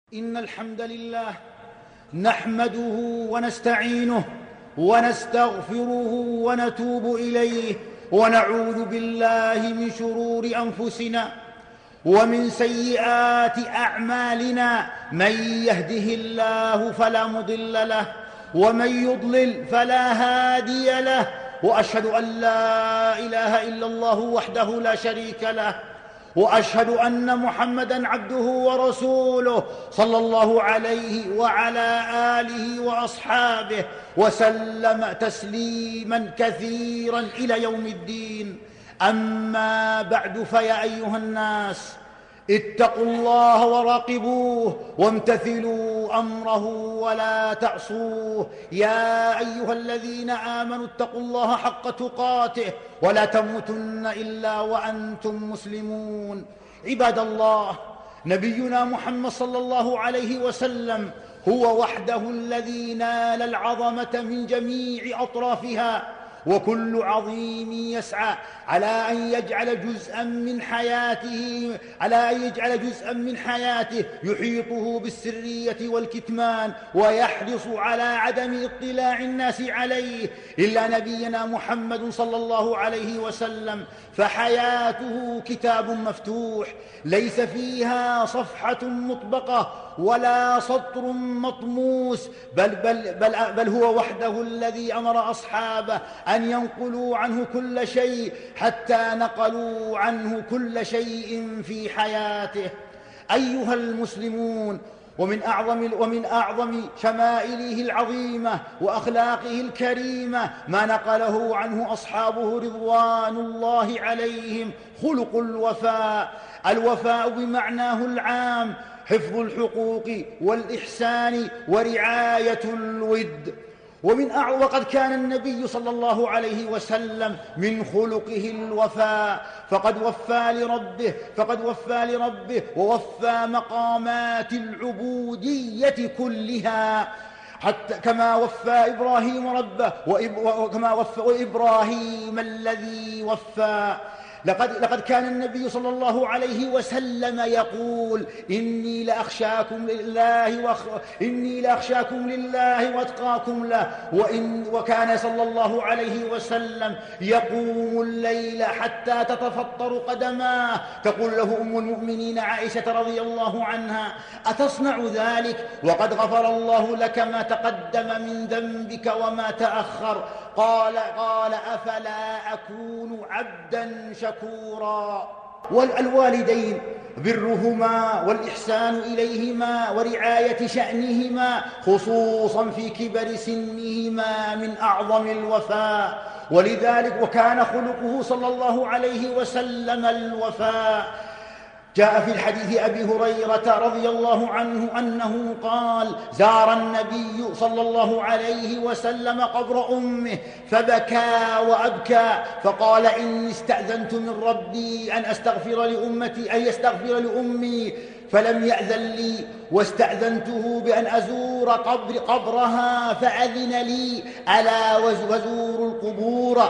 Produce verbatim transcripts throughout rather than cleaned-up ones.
إن الحمد لله نحمده ونستعينه ونستغفره ونتوب إليه ونعوذ بالله من شرور أنفسنا ومن سيئات أعمالنا. من يهده الله فلا مضل له ومن يضلل فلا هادي له، وأشهد أن لا إله إلا الله وحده لا شريك له، وأشهد أن محمدًا عبده ورسوله صلى الله عليه وعلى آله وأصحابه وسلم تسليمًا كثيرًا إلى يوم الدين. أما بعد، فيا أيها الناس، اتقوا الله وراقبوه وامتثلوا أمره ولا تعصوه. يا أيها الذين آمنوا اتقوا الله حق تقاته ولا تموتن إلا وأنتم مسلمون. عباد الله، نبينا محمد صلى الله عليه وسلم هو وحده الذي نال العظمة من جميع أطرافها، وكل عظيم يسعى على أن يجعل جزءا من حياته على أن يجعل جزءا من حياته يحيطه بالسرية والكتمان، ويحرص على عدم اطلاع الناس عليه إلا نبينا محمد صلى الله عليه وسلم، فحياته كتاب مفتوح ليس فيها صفحة مطبقة ولا سطر مطموس، بل, بل, بل, بل هو وحده الذي أمر أصحابه أن ينقلوا عنه كل شيء حتى نقلوا عنه كل شيء في حياته. أيها المسلمون، ومن أعظم, ومن أعظم شمائله العظيمة وأخلاقه الكريمة ما نقله عنه أصحابه رضوان الله عليهم خلق الوفاء. الوفاء بمعناه العام حفظ الحقوق والإحسان ورعاية الود. ومن أعظم وقد كان النبي صلى الله عليه وسلم من خلقه الوفاء، فقد وفى لربه فقد وفى لربه ووفى مقامات العبودية كلها، حتى كما وفى إبراهيم ربه وكما وفى وإبراهيم الذي وفى. لقد, لقد كان النبي صلى الله عليه وسلم يقول: إني لأخشاكم لله وأخ... إني لأخشاكم لله وأتقاكم له. وإن... وكان صلى الله عليه وسلم يقوم الليل حتى تتفطر قدماه. تقول له أم المؤمنين عائشة رضي الله عنها: أتصنع ذلك وقد غفر الله لك ما تقدم من ذنبك وما تأخر؟ قال قال أفلا أكون عبدا شكورا. والوالدين برهما والإحسان إليهما ورعاية شأنهما خصوصا في كبر سنهما من أعظم الوفاء، ولذلك وكان خلقه صلى الله عليه وسلم الوفاء. جاء في الحديث أبي هريرة رضي الله عنه أنه قال: زار النبي صلى الله عليه وسلم قبر أمه فبكى وأبكى، فقال: إني استأذنت من ربي أن أستغفر لأمتي أن يستغفر لأمي فلم يأذن لي، واستأذنته بأن أزور قبر قبرها فأذن لي، ألا وزوروا القبور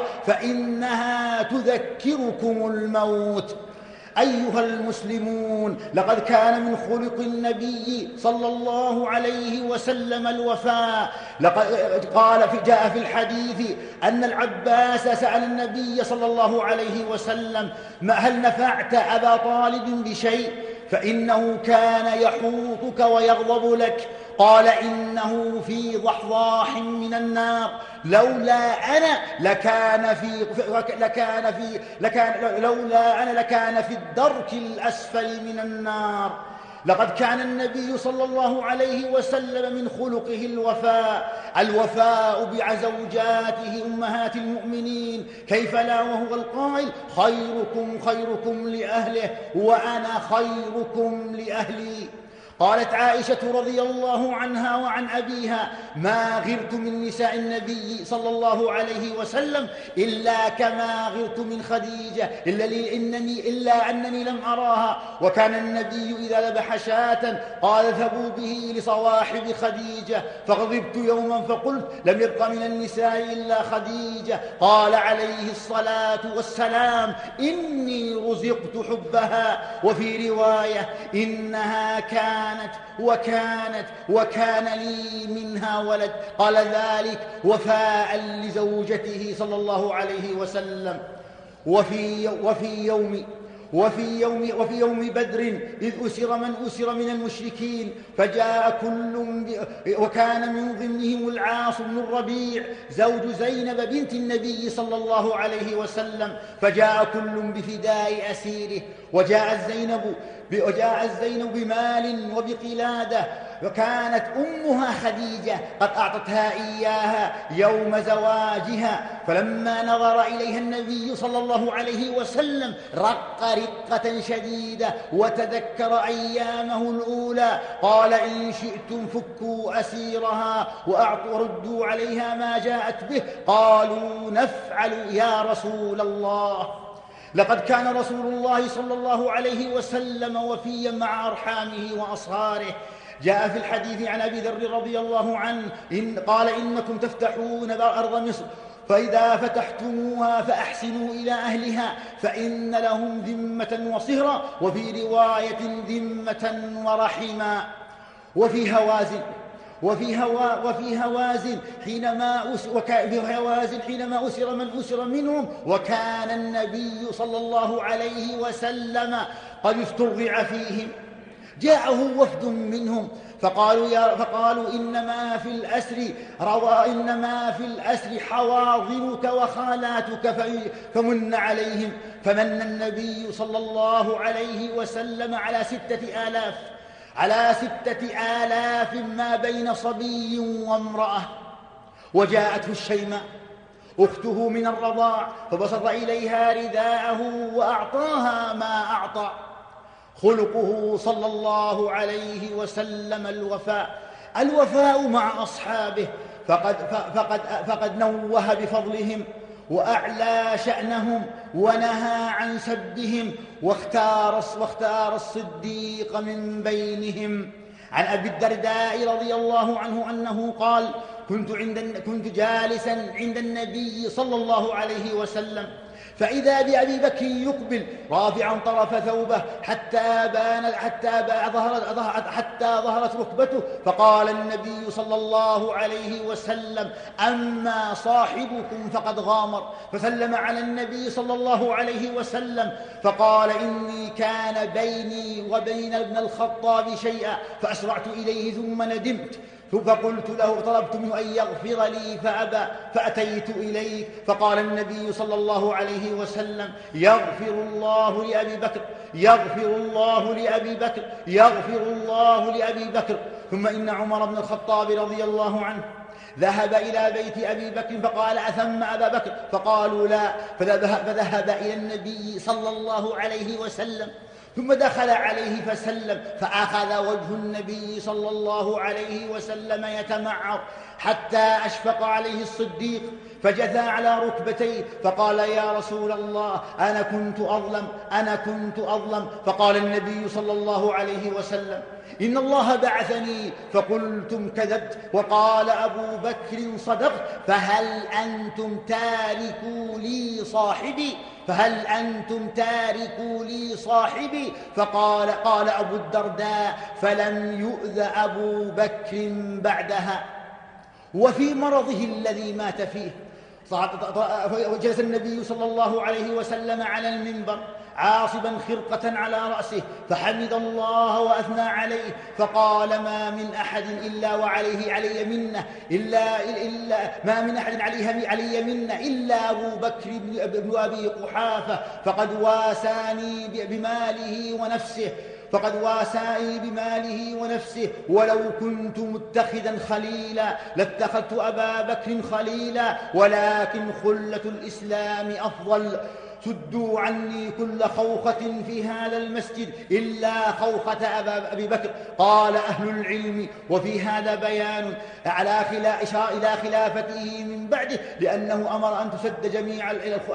فإنها تذكركم الموت. أيها المسلمون، لقد كان من خلق النبي صلى الله عليه وسلم الوفاء. لقد قال في جاء في الحديث أن العباس سأل النبي صلى الله عليه وسلم: هل نفعت أبا طالب بشيء؟ فإنه كان يحوطك ويغضب لك. قال: إنه في ضحضاح من النار، لولا أنا لكان في لكان في لكان لولا أنا لكان في الدرك الأسفل من النار. لقد كان النبي صلى الله عليه وسلم من خلقه الوفاء، الوفاء بزوجاته أمهات المؤمنين، كيف لا وهو القائل: خيركم خيركم لأهله وأنا خيركم لأهلي. قالت عائشة رضي الله عنها وعن أبيها: ما غرت من نساء النبي صلى الله عليه وسلم إلا كما غرت من خديجة إلا, إنني إلا أنني لم أراها. وكان النبي إذا ذبح شاة قال: اذهبوا به لصواحب خديجة. فغضبت يوما فقلت: لم يبق من النساء إلا خديجة. قال عليه الصلاة والسلام: إني رزقت حبها. وفي رواية: إنها كانت وكانت وكانت وكان لي منها ولد. قال ذلك وفاء لزوجته صلى الله عليه وسلم. وفي, وفي يوم وفي يوم وفي يوم بدر إذ أسر من أسر من المشركين فجاء كل وكان من ضمنهم العاص بن الربيع زوج زينب بنت النبي صلى الله عليه وسلم، فجاء كل بفداء أسيره، وجاءت زينب وجاءت زينب بمال وبقلادة، وكانت أمها خديجة قد أعطتها إياها يوم زواجها، فلما نظر إليها النبي صلى الله عليه وسلم رق رقة شديدة وتذكر أيامه الأولى، قال إن شئتم فكوا أسيرها وأعطوا ردوا عليها ما جاءت به. قالوا نفعل يا رسول الله. لقد كان رسول الله صلى الله عليه وسلم وفيا مع أرحامه وأصهاره. جاء في الحديث عن أبي ذر رضي الله عنه إن قال إنكم تفتحون أرض مصر فإذا فتحتموها فأحسنوا إلى أهلها فإن لهم ذمة وصهرا، وفي رواية ذمة ورحما. وفي هوازن وفي, هوا وفي هوازن حينما أس وفي هوازن حينما أسر من أسر منهم، وكان النبي صلى الله عليه وسلم قد استرضع فيهم، جاءه وفد منهم فقالوا, يا فقالوا إنما في الأسر إنما في الأسر حواضنك وخالاتك فمن عليهم، فمن النبي صلى الله عليه وسلم على ستة آلاف على ستة آلاف ما بين صبي وامرأة. وجاءته الشيماء أخته من الرضاع فبسط إليها رداءه وأعطاها ما أعطى. خلقه صلى الله عليه وسلم الوفاء الوفاء مع أصحابه، فقد, فقد, فقد نوه بفضلهم وأعلى شأنهم ونهى عن سبهم، واختار, واختار الصديق من بينهم. عن أبي الدرداء رضي الله عنه أنه قال كنت, عند كنت جالسا عند النبي صلى الله عليه وسلم فإذا بأبي بكر يقبل رافعا طرف ثوبه حتى بان حتى ظهرت حتى ظهرت ركبته، فقال النبي صلى الله عليه وسلم أما صاحبكم فقد غامر، فسلم على النبي صلى الله عليه وسلم فقال إني كان بيني وبين ابن الخطاب شيئا فأسرعت إليه ثم ندمت فقلت له طلبت منه أن يغفر لي فأبى فأتيت إليك، فقال النبي صلى الله عليه وسلم يغفر الله لأبي بكر يغفر الله لأبي بكر يغفر الله لأبي بكر. ثم إن عمر بن الخطاب رضي الله عنه ذهب إلى بيت أبي بكر فقال أثم أبا بكر؟ فقالوا لا، فذهب إلى النبي صلى الله عليه وسلم ثم دخل عليه فسلم، فأخذ وجه النبي صلى الله عليه وسلم يتمعر حتى أشفق عليه الصديق فجثى على ركبتيه فقال يا رسول الله أنا كنت أظلم أنا كنت أظلم فقال النبي صلى الله عليه وسلم إن الله بعثني فقلتم كذبت، وقال أبو بكر صدقت، فهل أنتم تاركوا لي صاحبي فهل أنتم تاركوا لي صاحبي فقال قال أبو الدرداء فلم يؤذ أبو بكر بعدها. وفي مرضه الذي مات فيه جلس النبي صلى الله عليه وسلم على المنبر عاصبا خرقة على رأسه فحمد الله وأثنى عليه فقال ما من أحد إلا وعليه علي منه إلا, إلا ما من أحد عليه علي منه إلا أبو بكر بن أبي قحافة فقد واساني بماله ونفسه فقد واساني بماله ونفسه ولو كنت متخذا خليلا لاتخذت أبا بكر خليلا ولكن خلة الإسلام أفضل. سدوا عني كل خوخة في هذا المسجد إلا خوخة أبي بكر. قال أهل العلم وفي هذا بيان على إلى خلافته من بعده لأنه أمر أن تسد جميع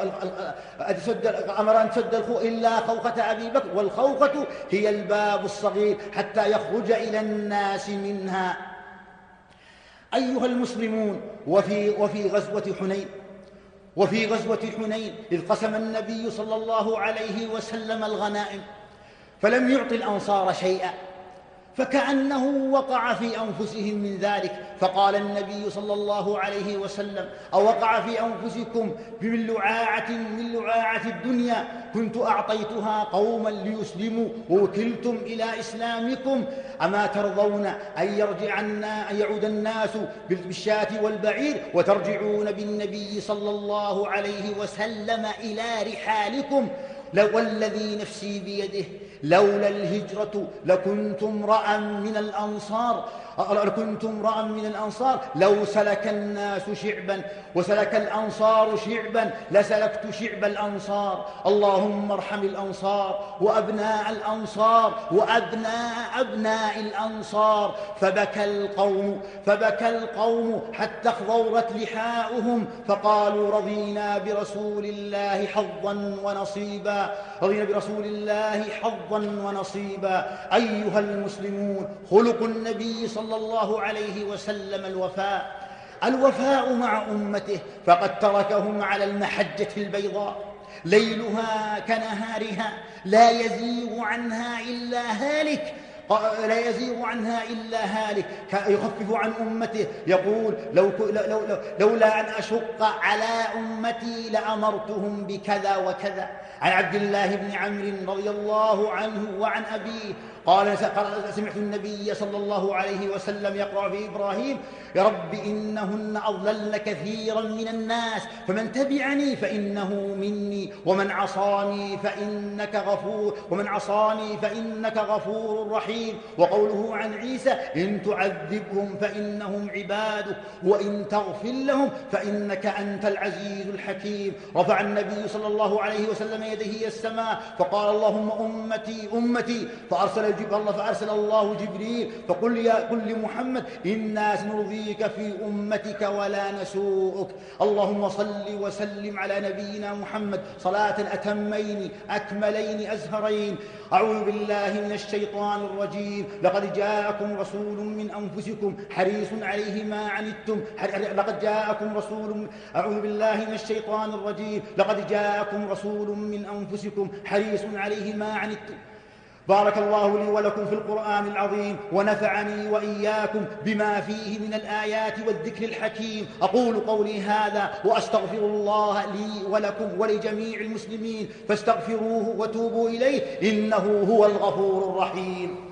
أمر أن تسد الخوخ إلا خوخة أبي بكر، والخوخة هي الباب الصغير حتى يخرج إلى الناس منها. أيها المسلمون، وفي, وفي غزوة حنين وفي غزوة حنين إذ قسم النبي صلى الله عليه وسلم الغنائم فلم يعط الأنصار شيئا، فكأنه وقع في أنفسهم من ذلك، فقال النبي صلى الله عليه وسلم: أوقع في أنفسكم من لعاعة من لعاعة الدنيا كنت أعطيتها قوما ليسلموا ووكلتم إلى إسلامكم؟ أما ترضون أن يرجع أن يعود الناس بالشاة والبعير وترجعون بالنبي صلى الله عليه وسلم إلى رحالكم؟ والذي نفسي بيده لولا الهجرة لكنت امرأ من الأنصار لكنت امرأ من الأنصار لو سلك الناس شعبا وسلك الأنصار شعبا لسلكت شعب الأنصار. اللهم ارحم الأنصار وأبناء الأنصار وأبناء أبناء الأنصار. فبكى القوم فبكى القوم حتى اخضرت لحاؤهم فقالوا: رضينا برسول الله حظا ونصيبا رضينا برسول الله حظا ونصيبا. أيها المسلمون، خلق النبي صلى الله عليه وسلم الوفاء الوفاء مع أمته، فقد تركهم على المحجة البيضاء ليلها كنهارها لا يزيغ عنها إلا هالك لا يزيغ عنها إلا هالك. يخفف عن أمته يقول: لو لو لو لولا أن أشق على أمتي لأمرتهم بكذا وكذا. عن عبد الله بن عمرو رضي الله عنه وعن أبيه قال: سمعت النبي صلى الله عليه وسلم يقرأ في إبراهيم: يا رب إنهن أضللن كثيرا من الناس فمن تبعني فإنه مني ومن عصاني فإنك غفور ومن عصاني فإنك غفور رحيم. وقوله عن عيسى: إن تعذبهم فإنهم عبادك وإن تغفر لهم فإنك أنت العزيز الحكيم. رفع النبي صلى الله عليه وسلم يديه السماء فقال: اللهم أمتي أمتي فأرسل الله فأرسل الله جبريل فقل يا قل لمحمد: إنا سنرضيك في أمتك ولا نسوءك. اللهم صل وسلم على نبينا محمد صلاة أتمين أكملين أزهرين. أعوذ بالله من الشيطان الرجيم. لقد جاءكم رسول من أنفسكم حريص عليه ما عنتم لقد جاءكم رسول أعوذ بالله من الشيطان الرجيم. لقد جاءكم رسول من أنفسكم حريص عليه ما عنتم. بارك الله لي ولكم في القرآن العظيم ونفعني وإياكم بما فيه من الآيات والذكر الحكيم. أقول قولي هذا وأستغفر الله لي ولكم ولجميع المسلمين فاستغفروه وتوبوا إليه إنه هو الغفور الرحيم.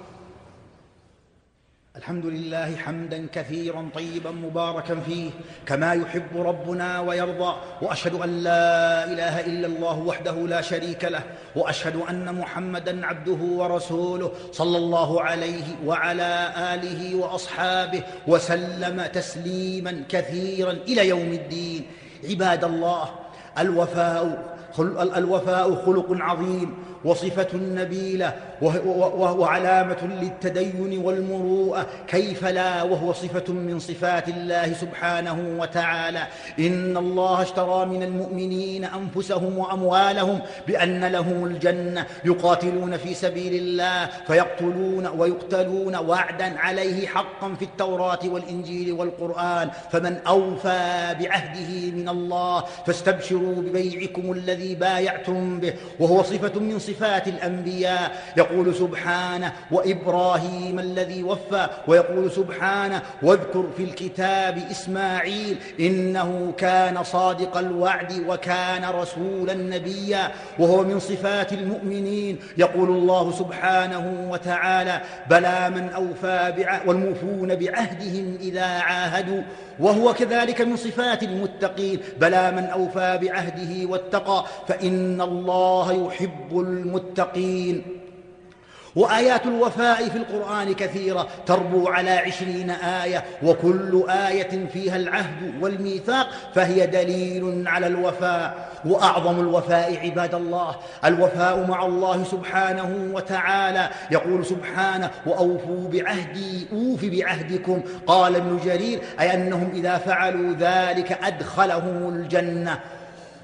الحمد لله حمدا كثيرا طيبا مباركا فيه كما يحب ربنا ويرضى، وأشهد أن لا إله إلا الله وحده لا شريك له، وأشهد أن محمدا عبده ورسوله صلى الله عليه وعلى آله وأصحابه وسلم تسليما كثيرا إلى يوم الدين. عباد الله، الوفاء الوفاء خلق عظيم وصفة نبيلة وعلامة للتدين والمروءة، كيف لا وهو صفة من صفات الله سبحانه وتعالى. إن الله اشترى من المؤمنين أنفسهم وأموالهم بأن لهم الجنة يقاتلون في سبيل الله فيقتلون ويقتلون وعدا عليه حقا في التوراة والإنجيل والقرآن، فمن أوفى بعهده من الله فاستبشروا ببيعكم الذي بايعتم به، وهو صفة من صفات الأنبياء. يقول سبحانه: وإبراهيم الذي وفى، ويقول سبحانه: واذكر في الكتاب إسماعيل إنه كان صادق الوعد وكان رسولا نبيا، وهو من صفات المؤمنين. يقول الله سبحانه وتعالى: بلى من أوفى بعهد والموفون بعهدهم إذا عاهدوا، وهو كذلك من صفات المتقين. بلى من أوفى بعهده واتقى فإن الله يحب المتقين. وآيات الوفاء في القرآن كثيرة تربو على عشرين آية، وكل آية فيها العهد والميثاق فهي دليل على الوفاء. وأعظم الوفاء عباد الله الوفاء مع الله سبحانه وتعالى. يقول سبحانه: وأوفوا بعهدي أوف بعهدكم. قال ابن جرير: أي أنهم إذا فعلوا ذلك أدخلهم الجنة.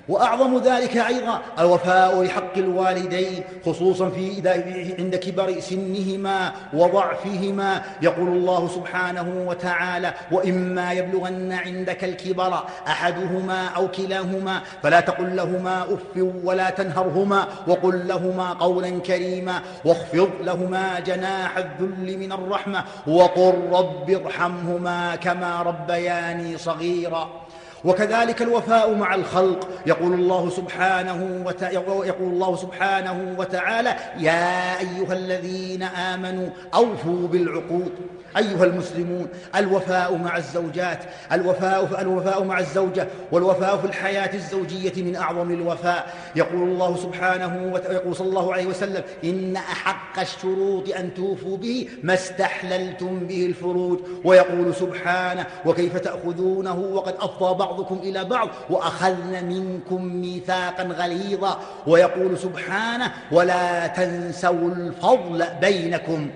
وأعظم ذلك أيضا الوفاء لحق الوالدين، خصوصا في إذا عند كبر سنهما وضعفهما. يقول الله سبحانه وتعالى: وإما يبلغن عندك الكبر أحدهما أو كلاهما فلا تقل لهما أف ولا تنهرهما وقل لهما قولا كريما واخفض لهما جناح الذل من الرحمة وقل رب ارحمهما كما ربياني صغيرا. وكذلك الوفاء مع الخلق. يقول الله سبحانه وتعالى يقول الله سبحانه وتعالى: يا أيها الذين آمنوا أوفوا بالعقود. أيها المسلمون، الوفاء مع الزوجات، الوفاء, الوفاء مع الزوجة والوفاء في الحياة الزوجية من أعظم الوفاء. يقول الله سبحانه ويقول صلى الله عليه وسلم: إن أحق الشروط أن توفوا به ما استحللتم به الفروج. ويقول سبحانه: وكيف تأخذونه وقد أفضى بعضكم إلى بعض وأخذن منكم ميثاقا غليظا. ويقول سبحانه: ولا تنسوا الفضل بينكم.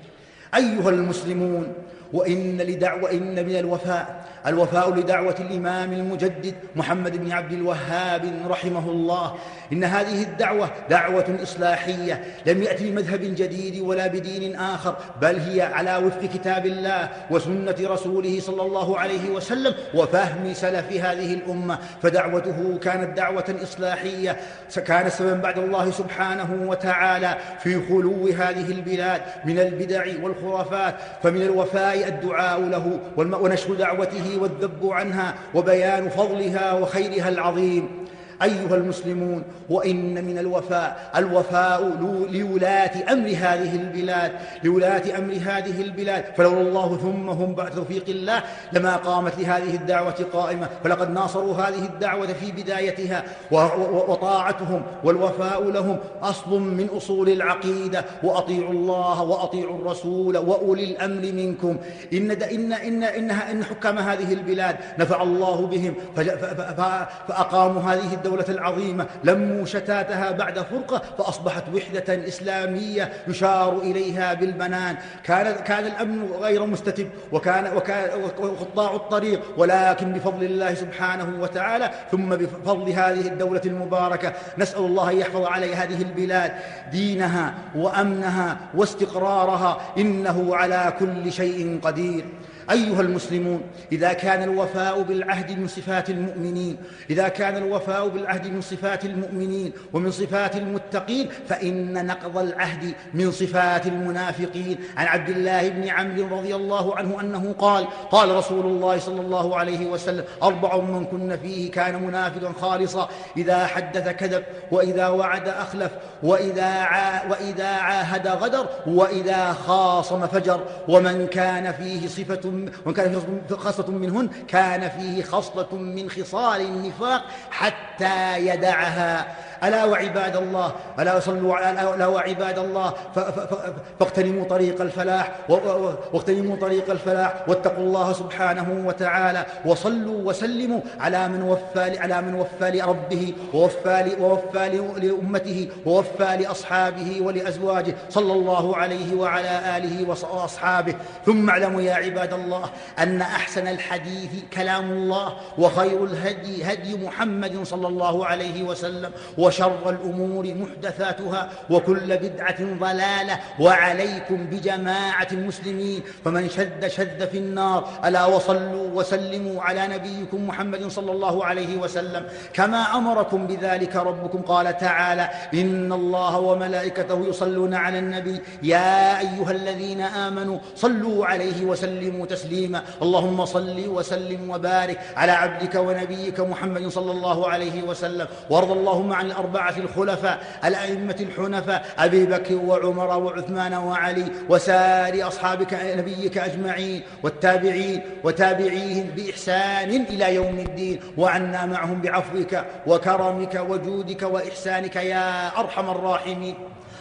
أيها المسلمون، وإن, لدعوة وإن من الوفاء الوفاء لدعوة الإمام المجدد محمد بن عبد الوهاب رحمه الله. إن هذه الدعوة دعوة إصلاحية لم يأتي بمذهب جديد ولا بدين آخر، بل هي على وفق كتاب الله وسنة رسوله صلى الله عليه وسلم وفهم سلف هذه الأمة. فدعوته كانت دعوة إصلاحية، كان سببا بعد الله سبحانه وتعالى في خلو هذه البلاد من البدع والخرافات. فمن الوفاء الدعاء له ونشر دعوته والذب عنها وبيان فضلها وخيرها العظيم. أيها المسلمون، وإن من الوفاء الوفاء لولاة أمر هذه البلاد لولاة أمر هذه البلاد فلولا الله ثم هم بعد توفيق الله لما قامت لهذه الدعوة قائمة. فلقد ناصروا هذه الدعوة في بدايتها، وطاعتهم والوفاء لهم أصل من أصول العقيدة. وأطيعوا الله وأطيعوا الرسول وأولي الأمر منكم. إن, إن, إن, إنها إن حكام هذه البلاد نفع الله بهم فأقاموا هذه الدولة العظيمة، لموا شتاتها بعد فرقة فأصبحت وحدة إسلامية يشار إليها بالبنان. كان, كان الأمن غير مستتب وكان, وكان وقطاع الطريق، ولكن بفضل الله سبحانه وتعالى ثم بفضل هذه الدولة المباركة نسأل الله أن يحفظ على هذه البلاد دينها وأمنها واستقرارها، إنه على كل شيء قدير. أيها المسلمون، إذا كان الوفاء بالعهد من صفات المؤمنين إذا كان الوفاء بالعهد من صفات المؤمنين ومن صفات المتقين، فإن نقض العهد من صفات المنافقين. عن عبد الله بن عمرو رضي الله عنه أنه قال: قال رسول الله صلى الله عليه وسلم: أربع من كن فيه كان منافقا خالصا: إذا حدث كذب، وإذا وعد أخلف، وإذا, عا وإذا عاهد غدر، وإذا خاصم فجر. ومن كان فيه صفة ومن كان فيه خصلة منهن كان فيه خصلة من خصال النفاق حتى يدعها. ألا وعباد الله ألا صلوا ألا وعباد الله فاغتنموا طريق الفلاح واغتنموا طريق الفلاح واتقوا الله سبحانه وتعالى، وصلوا وسلموا على من وفى على من وفى لربه ووفى ووفى لأمته ووفى لأصحابه ولأزواجه صلى الله عليه وعلى آله وأصحابه. ثم اعلموا يا عباد الله أن أحسن الحديث كلام الله، وخير الهدي هدي محمد صلى الله عليه وسلم، وشر الأمور محدثاتها، وكل بدعة ضلالة، وعليكم بجماعة المسلمين، فمن شذ شذ في النار. ألا وصلوا وسلموا على نبيكم محمد صلى الله عليه وسلم كما أمركم بذلك ربكم. قال تعالى: إن الله وملائكته يصلون على النبي يا أيها الذين آمنوا صلوا عليه وسلموا تسليما. اللهم صل وسلم وبارك على عبدك ونبيك محمد صلى الله عليه وسلم. وارض اللهم عن الأربعة الخلفاء الأئمة الحنفاء أبي بكر وعمر وعثمان وعلي وسائر أصحابك نبيك أجمعين، والتابعين وتابعيهم بإحسان إلى يوم الدين، وعنا معهم بعفوك وكرمك وجودك وإحسانك يا أرحم الراحمين.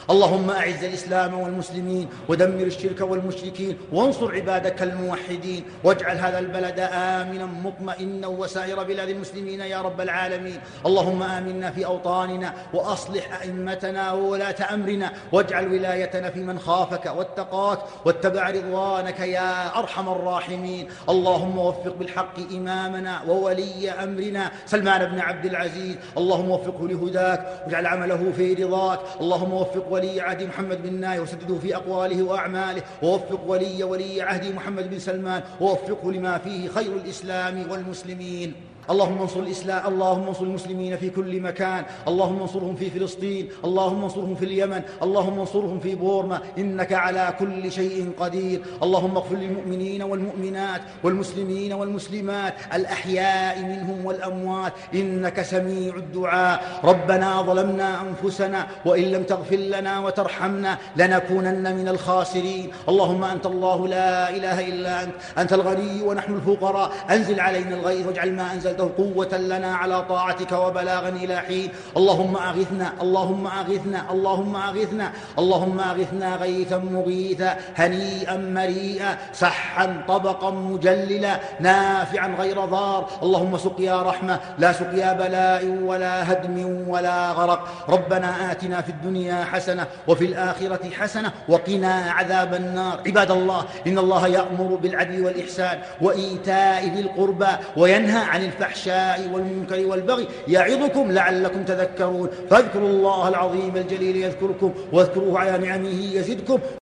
اللهم أعز الإسلام والمسلمين ودمر الشرك والمشركين وانصر عبادك الموحدين، واجعل هذا البلد آمنا مطمئنا وسائر بلاد المسلمين يا رب العالمين. اللهم آمنا في أوطاننا وأصلح أئمتنا وولاة أمرنا، واجعل ولايتنا في من خافك واتقاك واتبع رضوانك يا أرحم الراحمين. اللهم وفق بالحق إمامنا وولي أمرنا سلمان بن عبد العزيز، اللهم وفقه لهداك واجعل عمله في رضاك. اللهم وفق ولي عهد محمد بن نايف وسدده في أقواله وأعماله، ووفق ولي ولي عهد محمد بن سلمان ووفقه لما فيه خير الإسلام والمسلمين. اللهم انصر الإسلام، اللهم انصر المسلمين في كل مكان، اللهم انصرهم في فلسطين، اللهم انصرهم في اليمن، اللهم انصرهم في بورما، إنك على كل شيء قدير. اللهم اغفر للمؤمنين والمؤمنات والمسلمين والمسلمات الأحياء منهم والأموات، إنك سميع الدعاء. ربنا ظلمنا أنفسنا وإن لم تغفر لنا وترحمنا لنكونن من الخاسرين. اللهم أنت الله لا إله إلا أنت، أنت الغني ونحن الفقراء، أنزل علينا الغيث واجعل ما أنزل قوة لنا على طاعتك وبلاغا إلى حين. اللهم أغثنا اللهم أغثنا اللهم أغثنا اللهم أغثنا غيثا مغيثا هنيئا مريئا سحا طبقا مجللا نافعا غير ضار. اللهم سقيا رحمة لا سقيا بلاء ولا هدم ولا غرق. ربنا آتنا في الدنيا حسنة وفي الآخرة حسنة وقنا عذاب النار. عباد الله، إن الله يأمر بالعدل والإحسان وإيتاء ذي القربى وينهى عن الفحشاء والمنكر والبغي يعظكم لعلكم تذكرون. فاذكروا الله العظيم الجليل يذكركم واذكروه على نعمه يزدكم